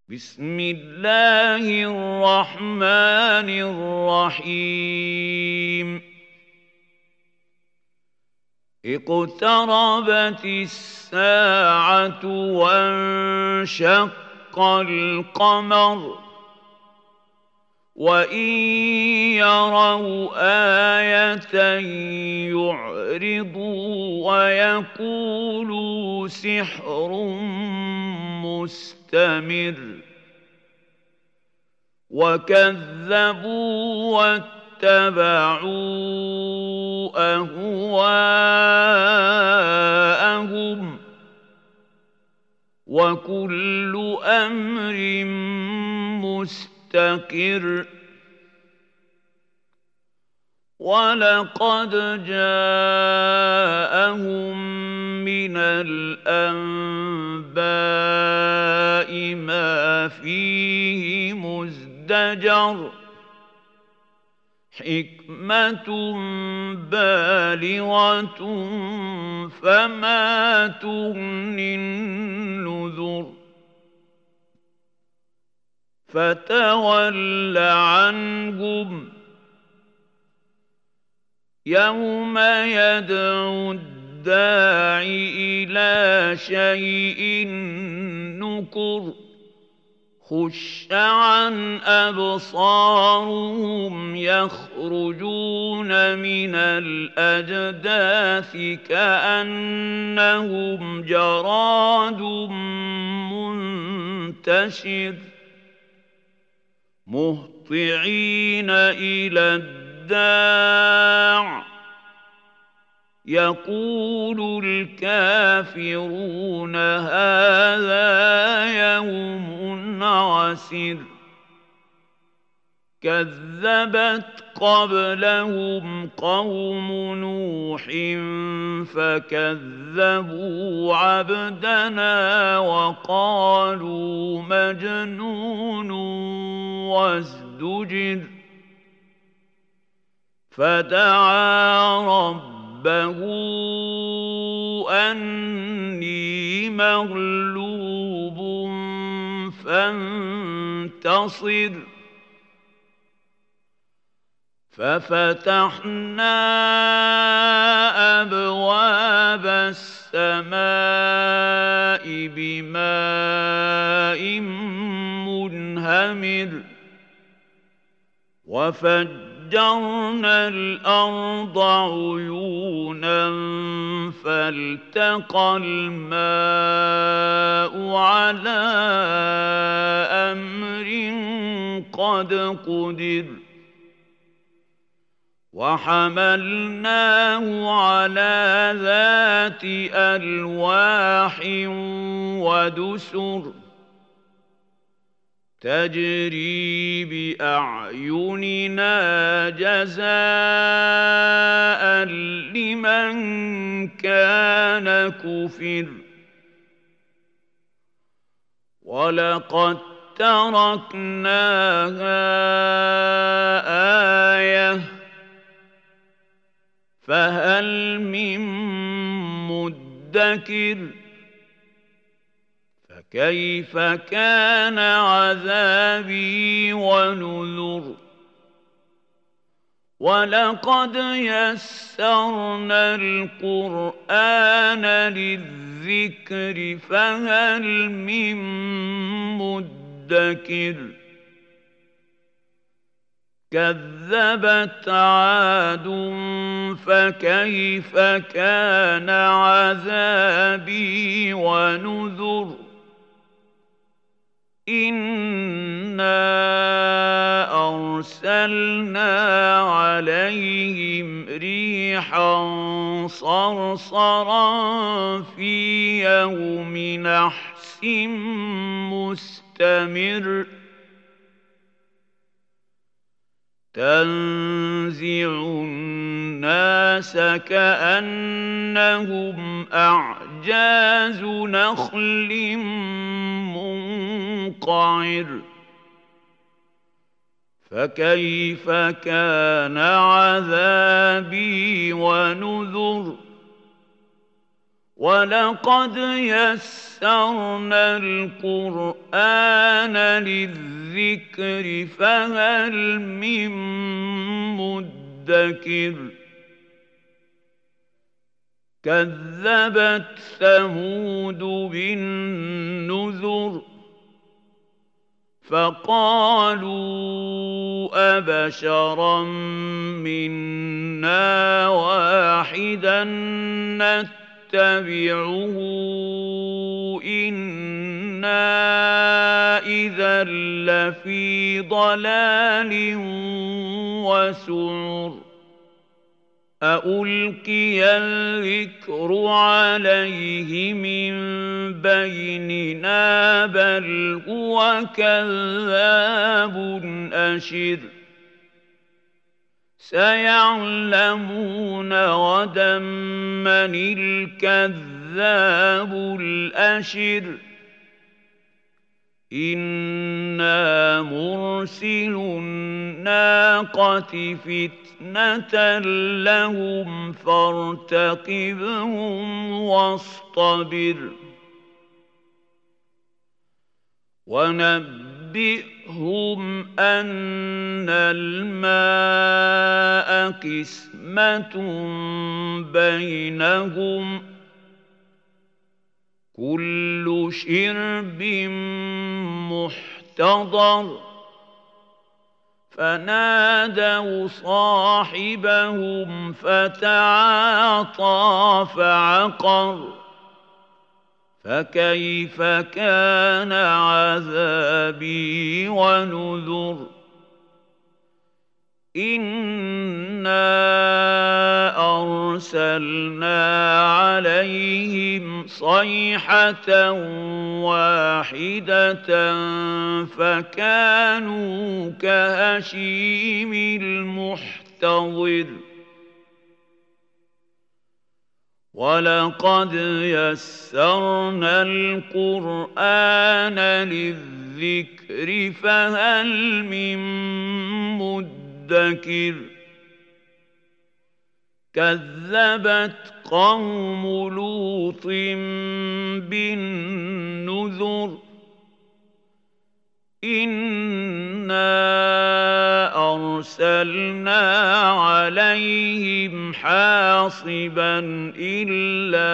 بسم الله الرحمن الرحيم اقتربت الساعة وانشق القمر وإن يروا آية يعرضوا ويقولوا سحر مستمر وكذبوا واتبعوا أهواءهم وكل أمر مستقر ولقد جاءهم من الأنباء ما فيه مزدجر حكمة بالغة فما تغني النذر فتول عنهم يوم يدعو الداعي إلى شيء نكر خش عن أبصارهم يخرجون من الأجداث كأنهم جراد منتشر مهطعين إلى الداع يقول الكافرون هذا يوم عسر كذبت قبلهم قوم نوح فكذبوا عبدنا وقالوا مجنون وازدجر فدعا ربه أني مغلوب فانتصر ففتحنا أبواب السماء بماء منهمر وفجرنا الأرض عيونا فالتقى الماء على أمر قد قدر وحملناه على ذات ألواح ودسر تجري بأعيننا جزاء لمن كان كفر ولقد تركناها آية فهل من مدكر فكيف كان عذابي ونذر ولقد يسرنا القرآن للذكر فهل من مدكر كذبت عاد فكيف كان عذابي ونذر إنا أرسلنا عليهم ريحا صرصرا في يوم نحس مستمر تنزع الناس كأنهم أعجاز نخل منقعر فكيف كان عذابي ونذر وَلَقَدْ يَسَّرْنَا الْقُرْآنَ لِلذِّكْرِ فَهَلْ مِن مُّدَّكِرٍ كَذَّبَتْ ثَمُودُ بِالنُّذُرِ فَقَالُوا أَبَشَرًا مِّنَّا وَاحِدًا نَّتَّبِعُهُ إِنَّا إِذًا لَّفِي ضَلَالٍ وَسُعُرٍ أَأُلْقِيَ الذِّكْرُ عَلَيْهِ مِن بَيْنِنَا بَلْ هُوَ كَذَّابٌ أَشِرٌ سَيَعْلَمُونَ غَدًا مَّنِ الْكَذَّابُ الْأَشِرُ إِنَّا مُرْسِلُو النَّاقَةِ فِتْنَةً لَّهُمْ فَارْتَقِبْهُمْ وَاصْطَبِرْ وَنَبِّئْهُمْ أَنَّ الْمَاءَ قِسْمَةٌ بَيْنَهُمْ كُلُّ شِرْبٍ مُّحْتَضَرٌ فَنَادَوْا صَاحِبَهُمْ فَتَعَاطَىٰ فَعَقَرَ فَكَيْفَ كَانَ عَذَابِي وَنُذُرِ إِنَّا أَرْسَلْنَا عَلَيْهِمْ صَيْحَةً وَاحِدَةً فَكَانُوا كَهَشِيمِ الْمُحْتَظِرِ وَلَقَدْ يَسَّرْنَا الْقُرْآنَ لِلذِّكْرِ فَهَلْ مِن مُّدَّكِرٍ كَذَّبَتْ قَوْمُ لُوطٍ بِالنُّذُرِ إِنَّا أَرْسَلْنَا عَلَيْهِمْ حَاصِبًا إِلَّا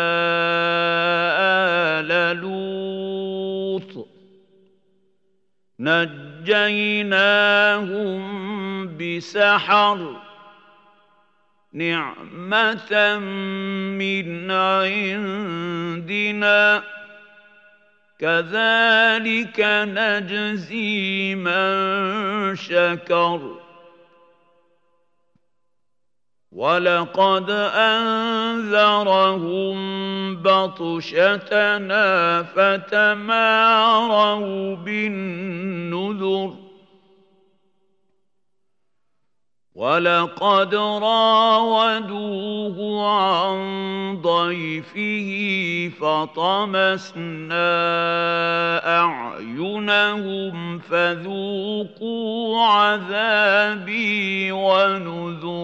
آلَ لُوطٍ نَجَّيْنَاهُم بِسَحَرٍ نِعْمَةً مِّنْ عِندِنَا كَذَلِكَ نَجْزِي مَن شَكَرَ وَلَقَدْ أَنذَرَهُم بَطْشَتَنَا فَتَمَارَوْا بِالنُّذُرِ وَلَقَدْ رَاوَدُوهُ عَن ضَيْفِهِ فَطَمَسْنَا أَعْيُنَهُمْ فَذُوقُوا عَذَابِي وَنُذُرِ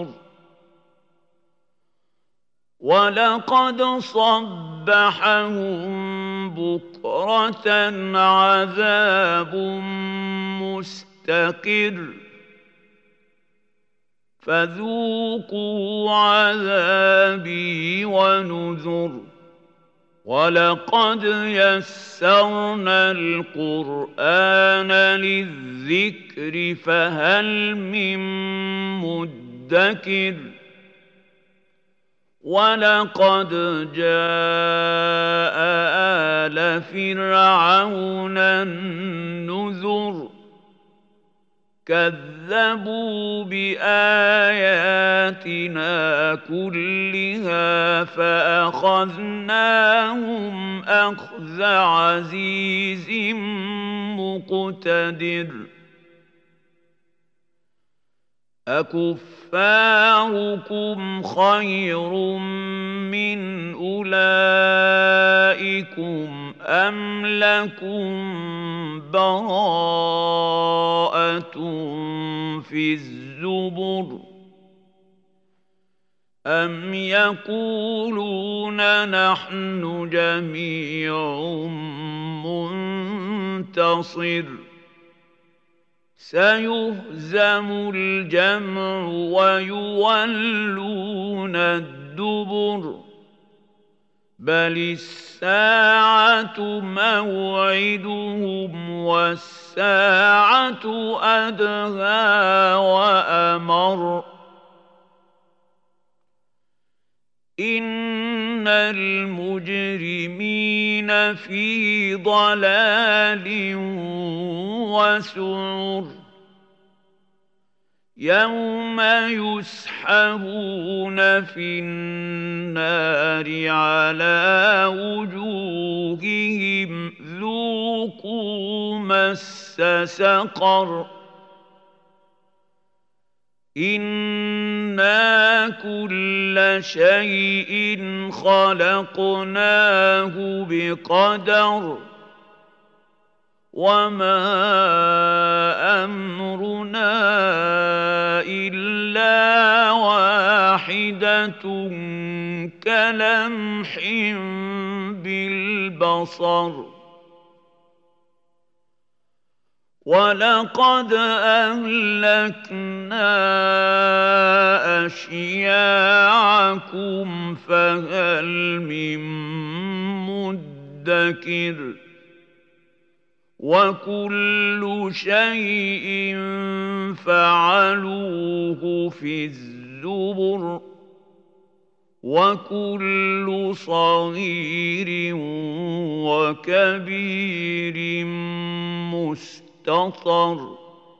وَلَقَدْ صَبَّحَهُم بُكْرَةً عَذَابٌ مُّسْتَقِرٌّ فَذُوقُوا عَذَابِي وَنُذُرِ وَلَقَدْ يَسَّرْنَا الْقُرْآنَ لِلذِّكْرِ فَهَلْ مِن مُّدَّكِرٍ وَلَقَدْ جَاءَ آلَ فِرْعَوْنَ النُّذُرُ كَذَّبُوا بِآيَاتِنَا كُلِّهَا فَأَخَذْنَاهُمْ أَخْذَ عَزِيزٍ مُّقْتَدِرٍ أَكُفَّارُكُمْ خَيْرٌ مِّنْ أُولَٰئِكُمْ أَمْ لَكُمْ بَرَاءَةٌ فِي الزُّبُرِ أَمْ يَقُولُونَ نَحْنُ جَمِيعٌ مُّنتَصِرٌ سَيُهْزَمُ الْجَمْعُ وَيُوَلُّونَ الدُّبُرَ بَلِ السَّاعَةُ مَوْعِدُهُمْ وَالسَّاعَةُ أَدْهَىٰ وَأَمَرُّ إِنَّ الْمُجْرِمِينَ فِي ضَلَالٍ وَسُعُرٍ يَوْمَ يُسْحَبُونَ فِي النَّارِ عَلَىٰ وُجُوهِهِمْ ذُوقُوا مَسَّ سَقَرَ إِنَّا كُلَّ شَيْءٍ خَلَقْنَاهُ بِقَدَرٍ وَمَا أَمْرُنَا إِلَّا وَاحِدَةٌ كَلَمْحٍ بِالْبَصَرِ وَلَقَدْ أَهْلَكْنَا أَشْيَاعَكُمْ فَهَلْ مِن مُّدَّكِرٍ وَكُلُّ شَيْءٍ فَعَلُوهُ فِي الزُّبُرِ وَكُلُّ صَغِيرٍ وَكَبِيرٍ مُّسْتَطَرٌ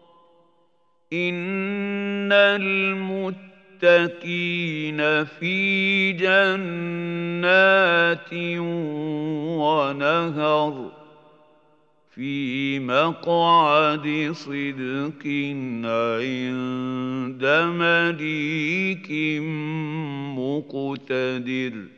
إِنَّ الْمُتَّقِينَ فِي جَنَّاتٍ وَنَهَرٍ في مقعد صدق عند مليك مقتدر